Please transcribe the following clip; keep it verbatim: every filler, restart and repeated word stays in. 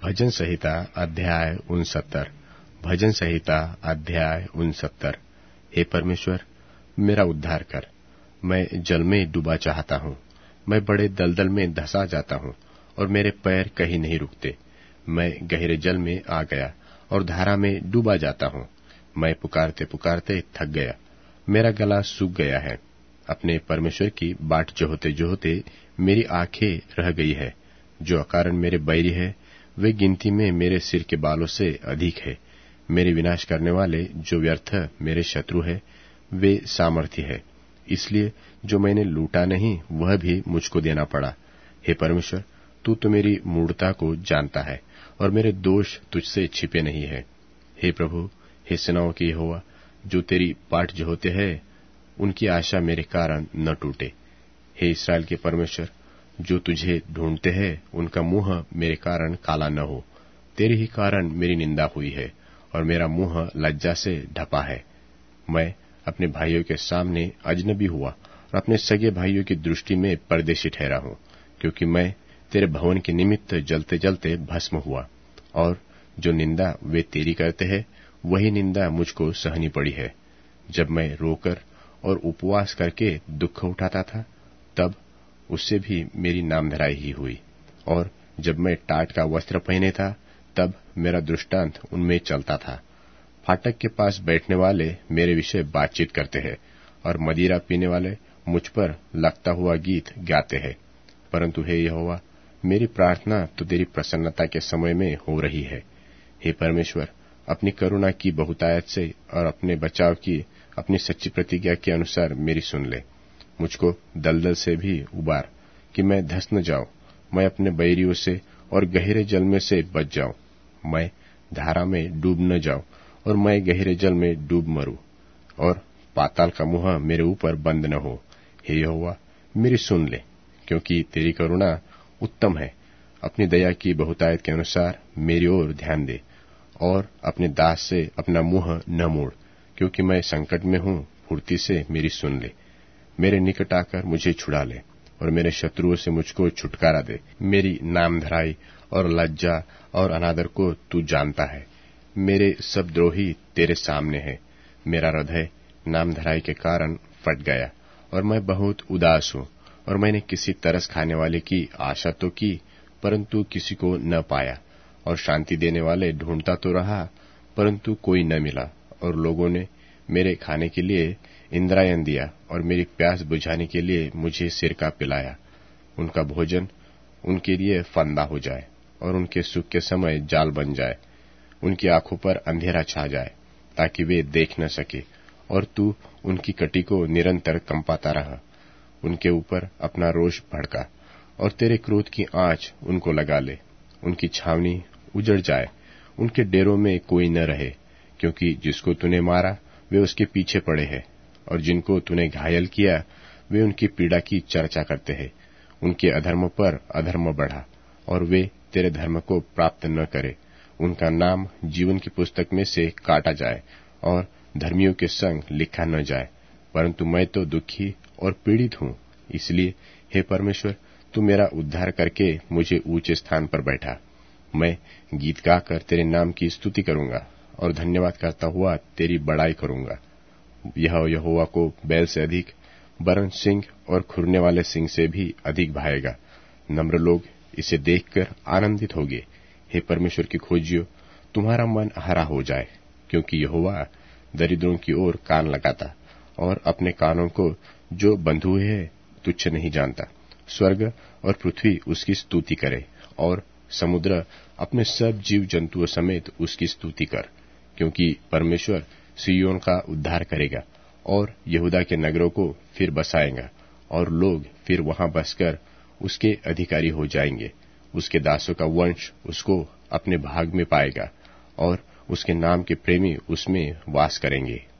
भजन संहिता अध्याय उनसत्तर। भजन संहिता अध्याय उनसत्तर। हे परमेश्वर, मेरा उद्धार कर। मैं जल में डूबा चाहता हूँ। मैं बड़े दलदल में धंसा जाता हूँ और मेरे पैर कहीं नहीं रुकते। मैं गहरे जल में आ गया और धारा में डूबा जाता हूँ। मैं पुकारते पुकारते थक गया, मेरा गला सूख गया है। अपने परमेश्वर की बाट जोहते जोहते मेरी आंखें रह गई है। जो अकारण मेरे बैरी है, वे गिनती में मेरे सिर के बालों से अधिक है। मेरे विनाश करने वाले जो व्यर्थ मेरे शत्रु है, वे सामर्थ्य है। इसलिए जो मैंने लूटा नहीं, वह भी मुझको देना पड़ा। हे परमेश्वर, तू तो मेरी मूढ़ता को जानता है और मेरे दोष तुझसे छिपे नहीं है। हे प्रभु, हे सेनाओं के यहोवा, जो तेरी बाट जोहते है, उनकी आशा मेरे कारण न टूटे। हे इस्राएल के परमेश्वर, जो तुझे ढूंढते हैं, उनका मुंह मेरे कारण काला न हो। तेरे ही कारण मेरी निंदा हुई है और मेरा मुंह लज्जा से ढपा है। मैं अपने भाइयों के सामने अजनबी हुआ और अपने सगे भाइयों की दृष्टि में परदेशी ठहरा हूँ, क्योंकि मैं तेरे भवन के निमित्त जलते जलते भस्म हुआ। और जो निंदा वे तेरी करते हैं, वही निंदा मुझको सहनी पड़ी है। जब मैं रोकर और उपवास करके दुख उठाता था, तब उससे भी मेरी नामधराई ही हुई। और जब मैं टाट का वस्त्र पहने था, तब मेरा दृष्टांत उनमें चलता था। फाटक के पास बैठने वाले मेरे विषय बातचीत करते हैं और मदिरा पीने वाले मुझ पर लगता हुआ गीत गाते हैं। परंतु हे यहोवा, मेरी प्रार्थना तो तेरी प्रसन्नता के समय में हो रही है। हे परमेश्वर, अपनी करुणा की बहुतायत से और अपने बचाव की अपनी सच्ची प्रतिज्ञा के अनुसार मेरी सुन ले। मुझको दलदल से भी उबार कि मैं धंस न जाऊं। मैं अपने बैरियों से और गहरे जल में से बच जाऊं। मैं धारा में डूब न जाऊं और मैं गहरे जल में डूब मरूं और पाताल का मुंह मेरे ऊपर बंद न हो। हे यहोवा, मेरी सुन ले, क्योंकि तेरी करुणा उत्तम है। अपनी दया की बहुतायत के अनुसार मेरी ओर ध्यान दे और अपने दास से अपना मुंह न मोड़, क्योंकि मैं संकट में हूं। फुर्ती से मेरी सुन ले। मेरे निकट आकर मुझे छुड़ा ले और मेरे शत्रुओं से मुझको छुटकारा दे। मेरी नामधराई और लज्जा और अनादर को तू जानता है। मेरे सब द्रोही तेरे सामने है। मेरा हृदय नामधराई के कारण फट गया और मैं बहुत उदास हूँ। और मैंने किसी तरस खाने वाले की आशा तो की, परंतु किसी को न पाया। और शांति देने वाले ढूंढता तो रहा, परंतु कोई न मिला। और लोगों ने मेरे खाने के लिए इंद्रायण दिया और मेरी प्यास बुझाने के लिए मुझे सिरका पिलाया। उनका भोजन उनके लिए फंदा हो जाए और उनके सुख के समय जाल बन जाए। उनकी आंखों पर अंधेरा छा जाए, ताकि वे देख न सके, और तू उनकी कटी को निरंतर कंपाता रहा। उनके ऊपर अपना रोष भड़का और तेरे क्रोध की आंच उनको लगा ले। उनकी छावनी उजड़ जाए, उनके डेरों में कोई न रहे, क्योंकि जिसको तूने मारा वे उसके पीछे पड़े हैं, और जिनको तूने घायल किया वे उनकी पीड़ा की चर्चा करते हैं। उनके अधर्म पर अधर्म बढ़ा और वे तेरे धर्म को प्राप्त न करे। उनका नाम जीवन की पुस्तक में से काटा जाए और धर्मियों के संग लिखा न जाए। परंतु मैं तो दुखी और पीड़ित हूँ। इसलिए हे परमेश्वर, तू मेरा उद्धार करके मुझे ऊंचे स्थान पर बैठा। मैं गीत गाकर तेरे नाम की स्तुति करूंगा और धन्यवाद करता हुआ तेरी बड़ाई करूंगा। यह यहोवा को बैल से अधिक, वरन सिंह और खुरने वाले सिंह से भी अधिक भाएगा। नम्र लोग इसे देखकर आनंदित होंगे। हे परमेश्वर की खोजियो, तुम्हारा मन हरा हो जाए, क्योंकि यहोवा दरिद्रों की ओर कान लगाता और अपने कानों को जो बंधे हुए है तुच्छ नहीं जानता। स्वर्ग और पृथ्वी उसकी स्तुति करे और समुद्र अपने सब जीव जंतुओं समेत उसकी स्तुति कर, क्योंकि परमेश्वर सिय्योन का उद्धार करेगा और यहूदा के नगरों को फिर बसाएगा, और लोग फिर वहां बसकर उसके अधिकारी हो जाएंगे। उसके दासों का वंश उसको अपने भाग में पाएगा और उसके नाम के प्रेमी उसमें वास करेंगे।